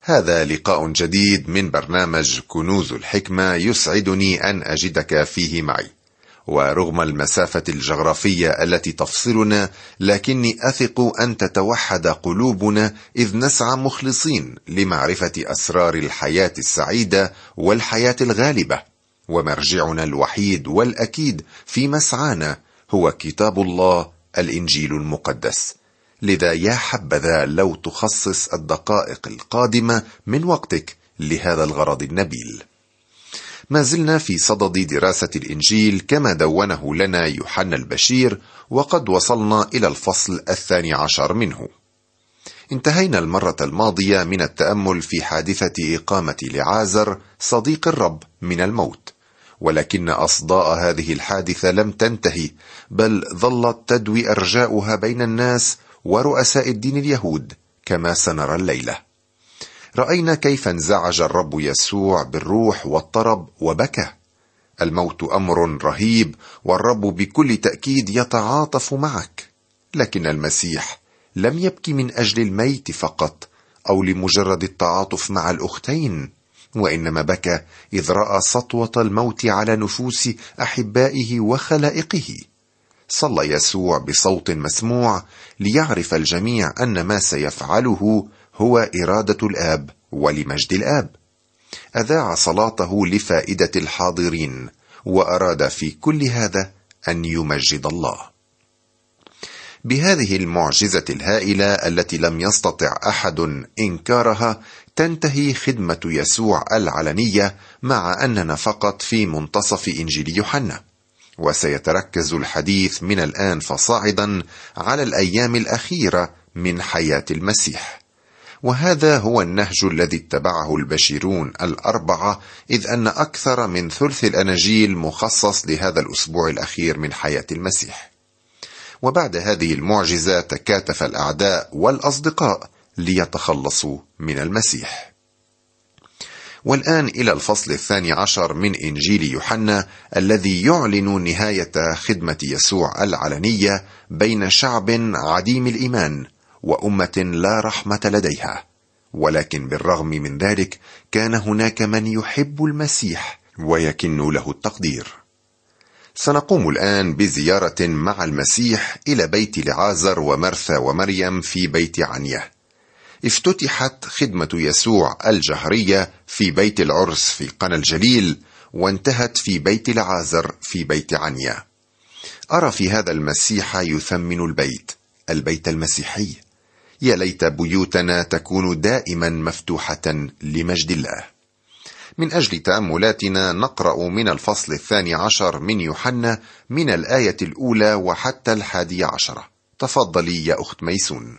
هذا لقاء جديد من برنامج كنوز الحكمة، يسعدني أن أجدك فيه معي. ورغم المسافة الجغرافية التي تفصلنا، لكني أثق أن تتوحد قلوبنا إذ نسعى مخلصين لمعرفة أسرار الحياة السعيدة والحياة الغالبة. ومرجعنا الوحيد والأكيد في مسعانا هو كتاب الله، الإنجيل المقدس. لذا يا حبذا لو تخصص الدقائق القادمة من وقتك لهذا الغرض النبيل. ما زلنا في صدد دراسة الإنجيل كما دونه لنا يوحنا البشير، وقد وصلنا إلى الفصل 12 منه. انتهينا المرة الماضية من التأمل في حادثة إقامة لعازر صديق الرب من الموت، ولكن أصداء هذه الحادثة لم تنتهي، بل ظلت تدوي أرجاؤها بين الناس ورؤساء الدين اليهود كما سنرى الليلة. رأينا كيف انزعج الرب يسوع بالروح واضطرب وبكى. الموت أمر رهيب، والرب بكل تأكيد يتعاطف معك، لكن المسيح لم يبكي من أجل الميت فقط أو لمجرد التعاطف مع الأختين، وإنما بكى إذ رأى سطوة الموت على نفوس أحبائه وخلائقه. صلى يسوع بصوت مسموع ليعرف الجميع أن ما سيفعله هو إرادة الآب ولمجد الآب. أذاع صلاته لفائدة الحاضرين، وأراد في كل هذا أن يمجد الله. بهذه المعجزة الهائلة التي لم يستطع أحد إنكارها، تنتهي خدمة يسوع العلنية، مع أننا فقط في منتصف إنجيل يوحنا. وسيتركز الحديث من الآن فصاعدا على الأيام الأخيرة من حياة المسيح، وهذا هو النهج الذي اتبعه البشيرون الأربعة، إذ أن أكثر من ثلث الأناجيل مخصص لهذا الأسبوع الأخير من حياة المسيح. وبعد هذه المعجزة تكاتف الأعداء والأصدقاء ليتخلصوا من المسيح. والآن إلى الفصل 12 من إنجيل يوحنا، الذي يعلن نهاية خدمة يسوع العلنية بين شعب عديم الإيمان وأمة لا رحمة لديها. ولكن بالرغم من ذلك كان هناك من يحب المسيح ويكن له التقدير. سنقوم الآن بزيارة مع المسيح إلى بيت لعازر ومرثا ومريم في بيت عنيا. افتتحت خدمة يسوع الجهرية في بيت العرس في قنا الجليل، وانتهت في بيت لعازر في بيت عنيا. أرى في هذا المسيح يثمن البيت المسيحي. يا ليت بيوتنا تكون دائما مفتوحة لمجد الله. من أجل تأملاتنا نقرأ من الفصل 12 من يوحنا من الآية الأولى وحتى 11. تفضلي يا أخت ميسون.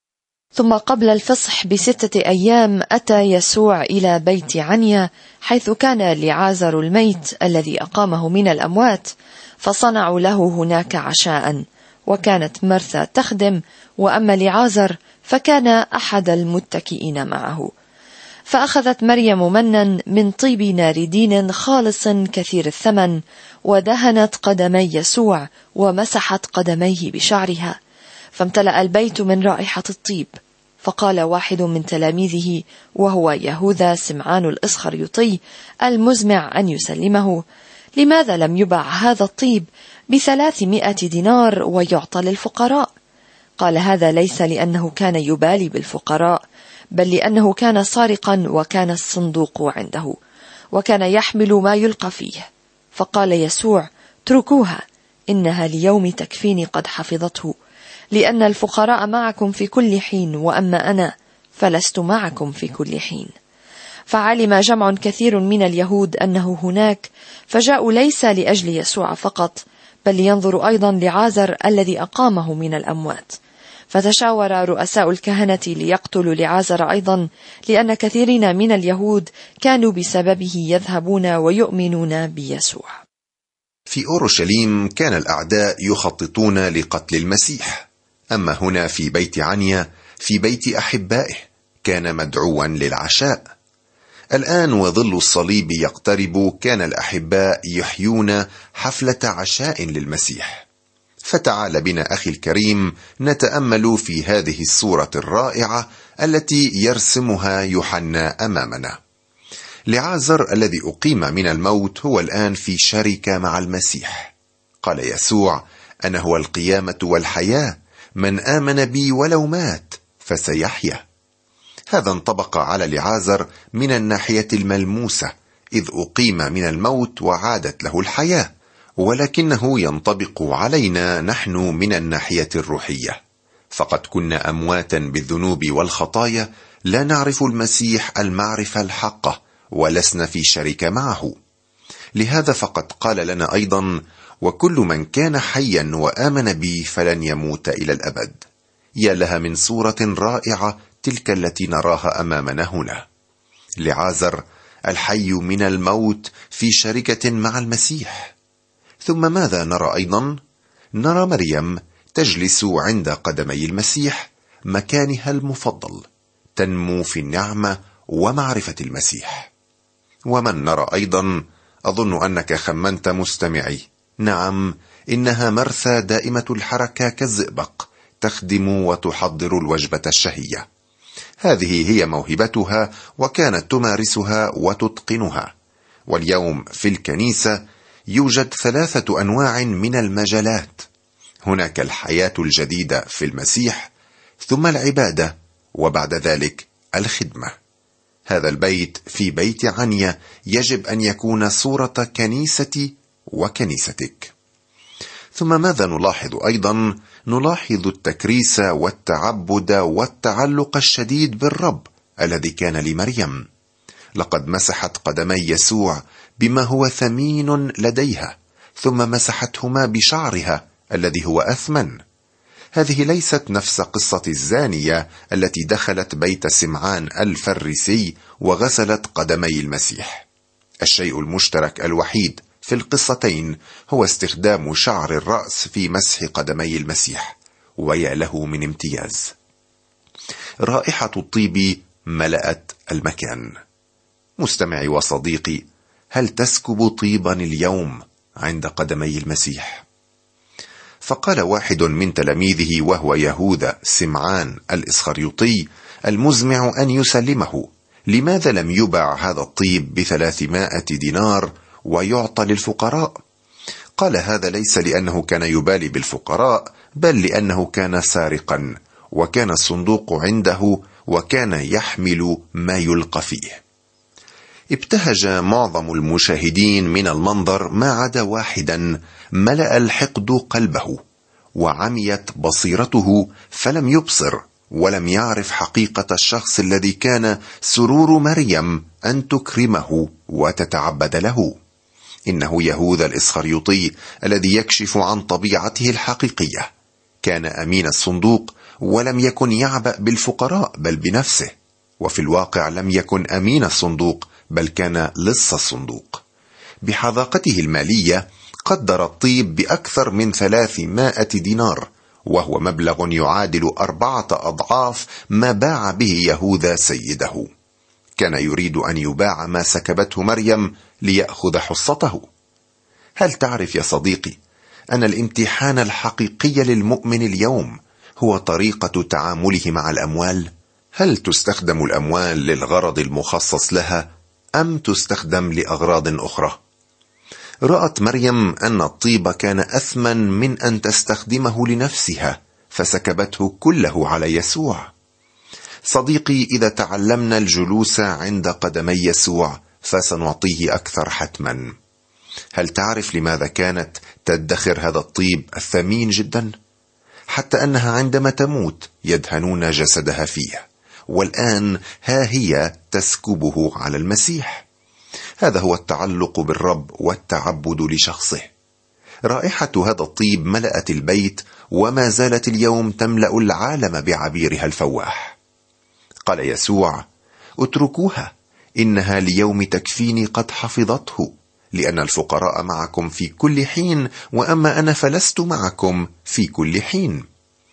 ثم قبل الفصح ب6 أيام أتى يسوع إلى بيت عنيا، حيث كان لعازر الميت الذي أقامه من الأموات، فصنعوا له هناك عشاء. وكانت مرثا تخدم، وأما لعازر فكان أحد المتكئين معه. فأخذت مريم منا من طيب ناردين خالص كثير الثمن، ودهنت قدمي يسوع ومسحت قدميه بشعرها، فامتلأ البيت من رائحة الطيب. فقال واحد من تلاميذه، وهو يهوذا سمعان الإسخريوطي المزمع أن يسلمه: لماذا لم يباع هذا الطيب ب300 دينار ويعطى للفقراء؟ قال هذا ليس لأنه كان يبالي بالفقراء، بل لأنه كان سارقا، وكان الصندوق عنده، وكان يحمل ما يلقى فيه. فقال يسوع: اتركوها، إنها ليوم تكفيني قد حفظته، لأن الفقراء معكم في كل حين، وأما أنا فلست معكم في كل حين. فعلم جمع كثير من اليهود أنه هناك، فجاءوا ليس لأجل يسوع فقط، بل لينظروا أيضا لعازر الذي أقامه من الأموات. فتشاور رؤساء الكهنة ليقتلوا لعازر أيضا، لأن كثيرين من اليهود كانوا بسببه يذهبون ويؤمنون بيسوع. في أورشليم كان الأعداء يخططون لقتل المسيح، أما هنا في بيت عنيا في بيت أحبائه كان مدعوا للعشاء. الآن وظل الصليب يقترب، كان الأحباء يحيون حفلة عشاء للمسيح. فتعال بنا أخي الكريم نتأمل في هذه الصورة الرائعة التي يرسمها يوحنا أمامنا. لعازر الذي أقيم من الموت هو الآن في شركة مع المسيح. قال يسوع: أنا هو القيامة والحياة، من آمن بي ولو مات فسيحيا. هذا انطبق على لعازر من الناحية الملموسة، إذ أقيم من الموت وعادت له الحياة، ولكنه ينطبق علينا نحن من الناحية الروحية، فقد كنا أمواتا بالذنوب والخطايا، لا نعرف المسيح المعرفة الحقة، ولسنا في شركة معه. لهذا فقد قال لنا أيضا: وكل من كان حيا وآمن بي فلن يموت إلى الأبد. يا لها من صورة رائعة تلك التي نراها أمامنا هنا. لعازر الحي من الموت في شركة مع المسيح. ثم ماذا نرى أيضا؟ نرى مريم تجلس عند قدمي المسيح، مكانها المفضل، تنمو في النعمة ومعرفة المسيح. ومن نرى أيضا؟ أظن أنك خمنت مستمعي، نعم، إنها مرثا دائمة الحركة كالزئبق، تخدم وتحضر الوجبة الشهية. هذه هي موهبتها، وكانت تمارسها وتتقنها. واليوم في الكنيسة يوجد 3 أنواع من المجالات. هناك الحياة الجديدة في المسيح، ثم العبادة، وبعد ذلك الخدمة. هذا البيت في بيت عنيا يجب أن يكون صورة كنيستي وكنيستك. ثم ماذا نلاحظ أيضا؟ نلاحظ التكريس والتعبد والتعلق الشديد بالرب الذي كان لمريم. لقد مسحت قدمي يسوع بما هو ثمين لديها، ثم مسحتهما بشعرها الذي هو أثمن. هذه ليست نفس قصة الزانية التي دخلت بيت سمعان الفريسي وغسلت قدمي المسيح. الشيء المشترك الوحيد في القصتين هو استخدام شعر الرأس في مسح قدمي المسيح، ويا له من امتياز. رائحة الطيب ملأت المكان. مستمعي وصديقي، هل تسكب طيبا اليوم عند قدمي المسيح؟ فقال واحد من تلاميذه وهو يهوذا سمعان الإسخريوطي المزمع أن يسلمه: لماذا لم يباع هذا الطيب ب300 دينار ويعطى للفقراء؟ قال هذا ليس لأنه كان يبالي بالفقراء، بل لأنه كان سارقا، وكان الصندوق عنده، وكان يحمل ما يلقى فيه. ابتهج معظم المشاهدين من المنظر ما عدا واحدا ملأ الحقد قلبه، وعميت بصيرته، فلم يبصر ولم يعرف حقيقة الشخص الذي كان سرور مريم أن تكرمه وتتعبد له. إنه يهوذا الإسخريوطي الذي يكشف عن طبيعته الحقيقية. كان أمين الصندوق، ولم يكن يعبأ بالفقراء بل بنفسه، وفي الواقع لم يكن أمين الصندوق بل كان لص الصندوق. بحذاقته المالية قدر الطيب بأكثر من 300 دينار، وهو مبلغ يعادل 4 أضعاف ما باع به يهوذا سيده. كان يريد أن يباع ما سكبته مريم ليأخذ حصته. هل تعرف يا صديقي أن الامتحان الحقيقي للمؤمن اليوم هو طريقة تعامله مع الأموال؟ هل تستخدم الأموال للغرض المخصص لها أم تستخدم لأغراض أخرى؟ رأت مريم أن الطيب كان أثمن من أن تستخدمه لنفسها، فسكبته كله على يسوع. صديقي، إذا تعلمنا الجلوس عند قدمي يسوع فسنعطيه أكثر حتما. هل تعرف لماذا كانت تدخر هذا الطيب الثمين جدا؟ حتى أنها عندما تموت يدهنون جسدها فيه، والآن ها هي تسكبه على المسيح. هذا هو التعلق بالرب والتعبد لشخصه. رائحة هذا الطيب ملأت البيت، وما زالت اليوم تملأ العالم بعبيرها الفواح. قال يسوع: اتركوها، إنها ليوم تكفيني قد حفظته، لأن الفقراء معكم في كل حين، وأما أنا فلست معكم في كل حين.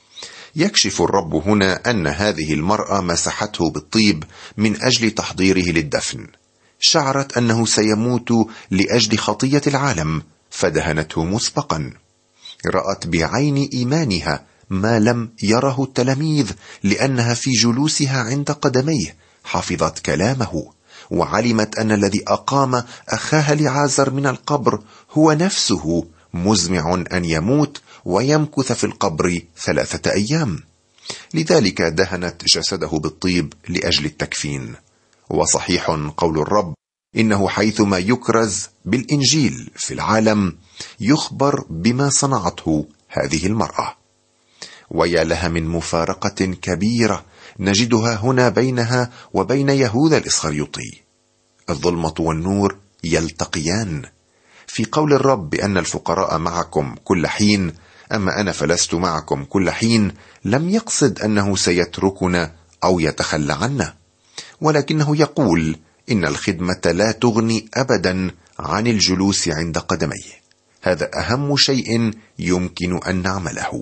يكشف الرب هنا أن هذه المرأة مسحته بالطيب من أجل تحضيره للدفن. شعرت أنه سيموت لأجل خطية العالم، فدهنته مسبقا. رأت بعين إيمانها ما لم يره التلاميذ، لأنها في جلوسها عند قدميه حفظت كلامه، وعلمت أن الذي أقام أخاها لعازر من القبر هو نفسه مزمع أن يموت ويمكث في القبر 3 أيام. لذلك دهنت جسده بالطيب لأجل التكفين. وصحيح قول الرب: إنه حيثما يكرز بالإنجيل في العالم يخبر بما صنعته هذه المرأة. ويا لها من مفارقة كبيرة نجدها هنا بينها وبين يهوذا الإسخريوطي. الظلمة والنور يلتقيان. في قول الرب بأن الفقراء معكم كل حين، أما أنا فلست معكم كل حين، لم يقصد أنه سيتركنا أو يتخلى عنا، ولكنه يقول إن الخدمة لا تغني أبدا عن الجلوس عند قدميه. هذا أهم شيء يمكن أن نعمله.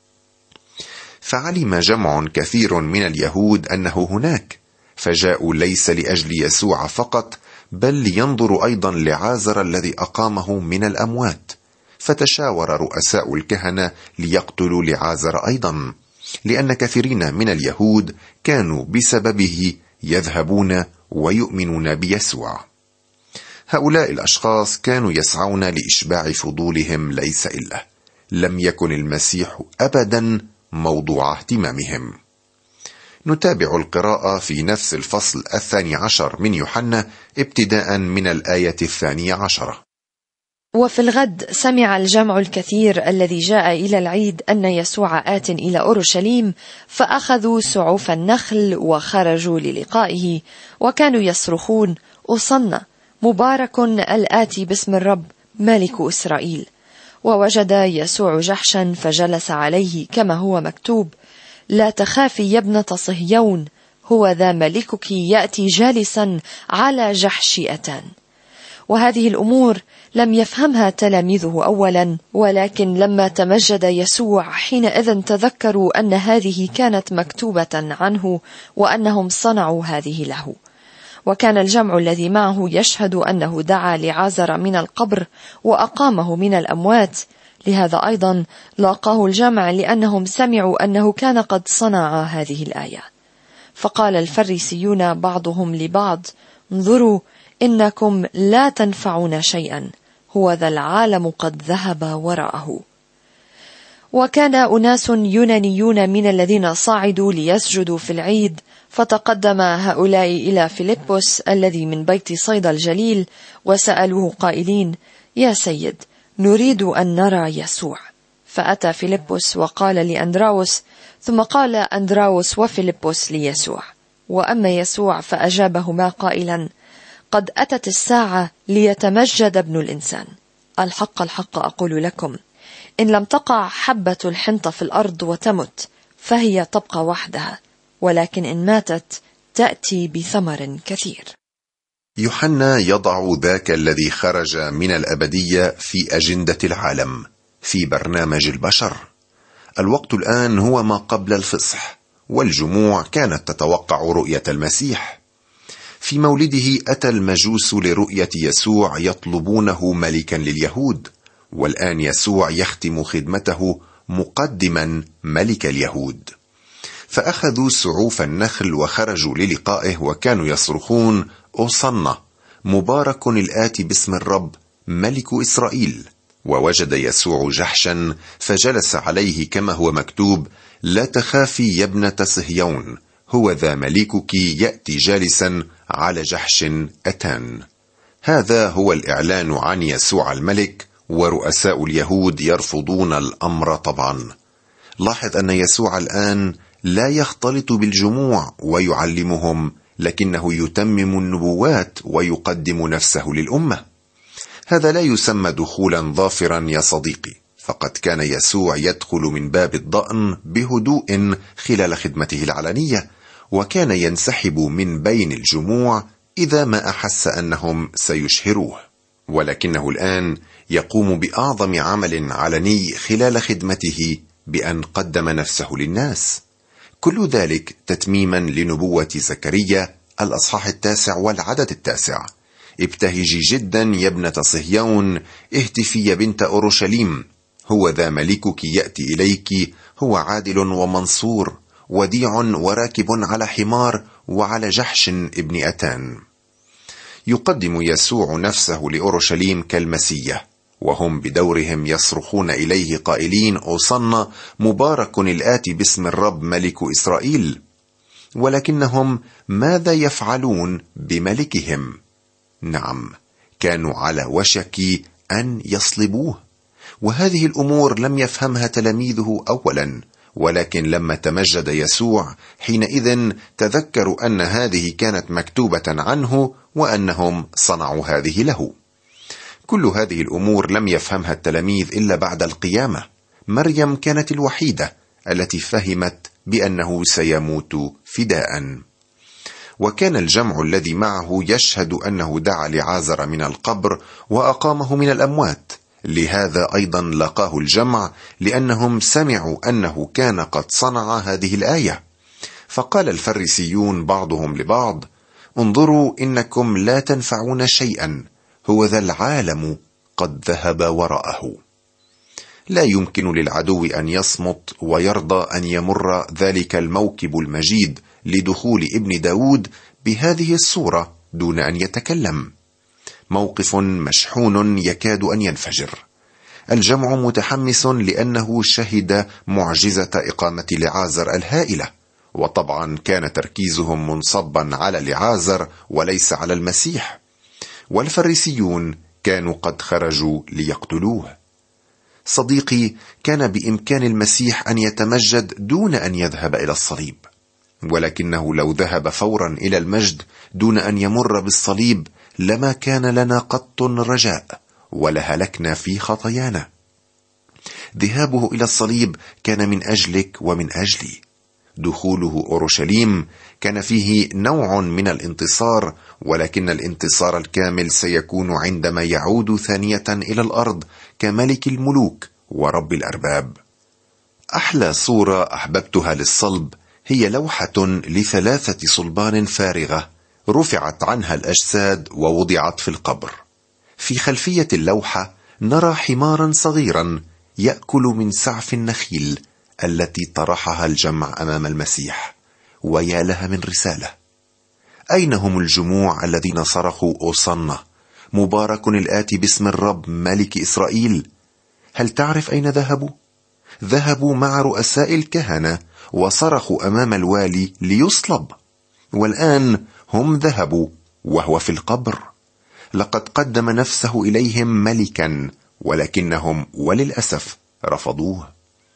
فعلم جمع كثير من اليهود أنه هناك، فجاءوا ليس لأجل يسوع فقط، بل لينظروا أيضا لعازر الذي أقامه من الأموات. فتشاور رؤساء الكهنة ليقتلوا لعازر أيضا، لأن كثيرين من اليهود كانوا بسببه يذهبون ويؤمنون بيسوع. هؤلاء الأشخاص كانوا يسعون لإشباع فضولهم ليس إلا، لم يكن المسيح أبدا موضوع اهتمامهم. نتابع القراءة في نفس الفصل 12 من يوحنا ابتداء من الآية 12. وفي الغد سمع الجمع الكثير الذي جاء إلى العيد أن يسوع آت إلى أورشليم، فأخذوا سعوف النخل وخرجوا للقائه، وكانوا يصرخون: أوصنا، مبارك الآتي باسم الرب، ملك إسرائيل. ووجد يسوع جحشا فجلس عليه كما هو مكتوب: لا تخافي يا ابنة صهيون، هو ذا ملكك يأتي جالسا على جحش أتان. وهذه الأمور لم يفهمها تلاميذه أولا، ولكن لما تمجد يسوع حينئذ تذكروا أن هذه كانت مكتوبة عنه، وأنهم صنعوا هذه له. وكان الجمع الذي معه يشهد أنه دعا لعازر من القبر وأقامه من الأموات. لهذا أيضا لاقاه الجمع، لأنهم سمعوا أنه كان قد صنع هذه الآية. فقال الفريسيون بعضهم لبعض: انظروا، إنكم لا تنفعون شيئا، هو ذا العالم قد ذهب وراءه. وكان أناس يونانيون من الذين صعدوا ليسجدوا في العيد، فتقدم هؤلاء إلى فيلبس الذي من بيت صيدا الجليل، وسألوه قائلين: يا سيد، نريد أن نرى يسوع. فأتى فيلبس وقال لأندراوس، ثم قال أندراوس وفيلبس ليسوع. وأما يسوع فأجابهما قائلا: قد أتت الساعة ليتمجد ابن الإنسان. الحق الحق أقول لكم، إن لم تقع حبة الحنطة في الأرض وتمت فهي تبقى وحدها، ولكن إن ماتت تأتي بثمر كثير. يوحنا يضع ذاك الذي خرج من الأبدية في أجندة العالم، في برنامج البشر. الوقت الآن هو ما قبل الفصح، والجموع كانت تتوقع رؤية المسيح. في مولده أتى المجوس لرؤية يسوع يطلبونه ملكا لليهود، والآن يسوع يختم خدمته مقدما ملك اليهود. فأخذوا سعوف النخل وخرجوا للقائه، وكانوا يصرخون: أوصنا، مبارك الآتي باسم الرب، ملك إسرائيل. ووجد يسوع جحشا فجلس عليه كما هو مكتوب: لا تخافي يا ابنة صهيون، هو ذا ملكك يأتي جالسا على جحش أتان. هذا هو الإعلان عن يسوع الملك، ورؤساء اليهود يرفضون الأمر طبعا. لاحظ أن يسوع الآن لا يختلط بالجموع ويعلمهم، لكنه يتمم النبوات ويقدم نفسه للأمة. هذا لا يسمى دخولا ظافرا يا صديقي، فقد كان يسوع يدخل من باب الضأن بهدوء خلال خدمته العلنية، وكان ينسحب من بين الجموع إذا ما أحس أنهم سيشهروه. ولكنه الآن يقوم بأعظم عمل علني خلال خدمته بأن قدم نفسه للناس. كل ذلك تتميما لنبوة زكريا الأصحاح 9 والعدد 9: ابتهجي جدا يا ابنة صهيون، اهتفي يا بنت أورشليم، هو ذا ملكك يأتي إليك، هو عادل ومنصور، وديع وراكب على حمار وعلى جحش ابن أتان. يقدم يسوع نفسه لأورشليم كالمسيح، وهم بدورهم يصرخون إليه قائلين: أوصنا مبارك الآتي باسم الرب ملك إسرائيل. ولكنهم ماذا يفعلون بملكهم؟ نعم، كانوا على وشك أن يصلبوه، وهذه الأمور لم يفهمها تلاميذه أولا، ولكن لما تمجد يسوع حينئذ تذكروا أن هذه كانت مكتوبة عنه وأنهم صنعوا هذه له. كل هذه الأمور لم يفهمها التلاميذ إلا بعد القيامة. مريم كانت الوحيدة التي فهمت بأنه سيموت فداء. وكان الجمع الذي معه يشهد أنه دعا لعازر من القبر وأقامه من الأموات. لهذا أيضا لقاه الجمع، لأنهم سمعوا أنه كان قد صنع هذه الآية. فقال الفريسيون بعضهم لبعض: انظروا إنكم لا تنفعون شيئا، هو ذا العالم قد ذهب وراءه. لا يمكن للعدو أن يصمت ويرضى أن يمر ذلك الموكب المجيد لدخول ابن داود بهذه الصورة دون أن يتكلم. موقف مشحون يكاد أن ينفجر. الجمع متحمس لأنه شهد معجزة إقامة لعازر الهائلة، وطبعا كان تركيزهم منصبا على لعازر وليس على المسيح. والفريسيون كانوا قد خرجوا ليقتلوه. صديقي، كان بإمكان المسيح أن يتمجد دون أن يذهب إلى الصليب، ولكنه لو ذهب فورا إلى المجد دون أن يمر بالصليب لما كان لنا قط رجاء، ولهلكنا في خطايانا. ذهابه إلى الصليب كان من أجلك ومن أجلي. دخوله أورشليم كان فيه نوع من الانتصار، ولكن الانتصار الكامل سيكون عندما يعود ثانية إلى الأرض كملك الملوك ورب الأرباب. أحلى صورة أحببتها للصلب هي لوحة ل3 صلبان فارغة رفعت عنها الأجساد ووضعت في القبر. في خلفية اللوحة نرى حمارا صغيرا يأكل من سعف النخيل التي طرحها الجمع أمام المسيح. ويا لها من رسالة. أين هم الجموع الذين صرخوا: أوصنا مبارك الآتي باسم الرب ملك إسرائيل؟ هل تعرف أين ذهبوا؟ ذهبوا مع رؤساء الكهنة وصرخوا أمام الوالي ليصلب، والآن هم ذهبوا وهو في القبر. لقد قدم نفسه إليهم ملكا، ولكنهم وللأسف رفضوه.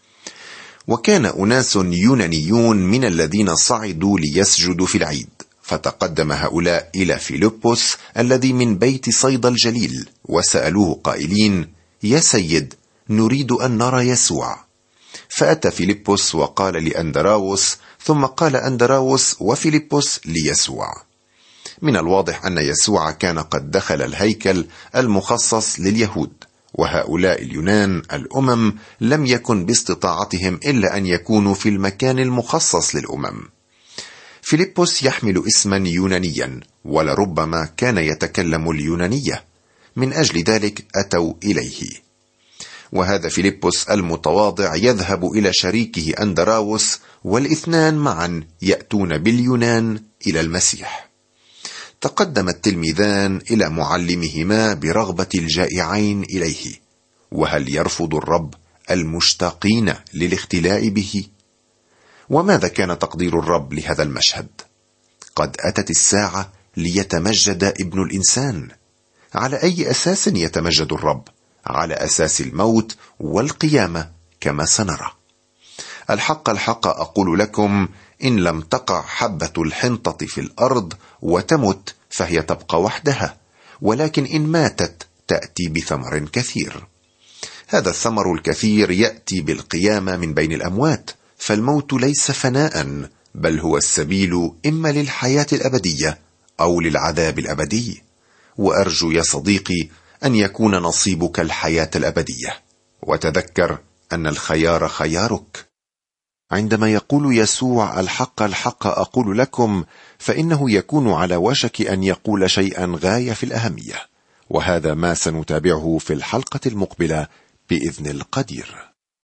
وكان أناس يونانيون من الذين صعدوا ليسجدوا في العيد، فتقدم هؤلاء إلى فيلبس الذي من بيت صيدا الجليل، وسألوه قائلين: يا سيد، نريد أن نرى يسوع. فأتى فيلبس وقال لأندراوس، ثم قال أندراوس وفيلبس ليسوع. من الواضح أن يسوع كان قد دخل الهيكل المخصص لليهود، وهؤلاء اليونان الأمم لم يكن باستطاعتهم إلا أن يكونوا في المكان المخصص للأمم. فيلبس يحمل اسما يونانيا، ولربما كان يتكلم اليونانية، من أجل ذلك أتوا إليه. وهذا فيلبس المتواضع يذهب إلى شريكه أندراوس، والاثنان معا يأتون باليونان إلى المسيح. تقدم التلميذان إلى معلمهما برغبة الجائعين إليه. وهل يرفض الرب المشتاقين للاختلاء به؟ وماذا كان تقدير الرب لهذا المشهد؟ قد أتت الساعة ليتمجد ابن الإنسان. على أي أساس يتمجد الرب؟ على أساس الموت والقيامة كما سنرى. الحق الحق أقول لكم، إن لم تقع حبة الحنطة في الأرض وتمت فهي تبقى وحدها، ولكن إن ماتت تأتي بثمر كثير. هذا الثمر الكثير يأتي بالقيامة من بين الأموات، فالموت ليس فناء، بل هو السبيل إما للحياة الأبدية أو للعذاب الأبدي. وأرجو يا صديقي أن يكون نصيبك الحياة الأبدية، وتذكر أن الخيار خيارك. عندما يقول يسوع الحق الحق أقول لكم، فإنه يكون على وشك أن يقول شيئا غاية في الأهمية، وهذا ما سنتابعه في الحلقة المقبلة بإذن القدير.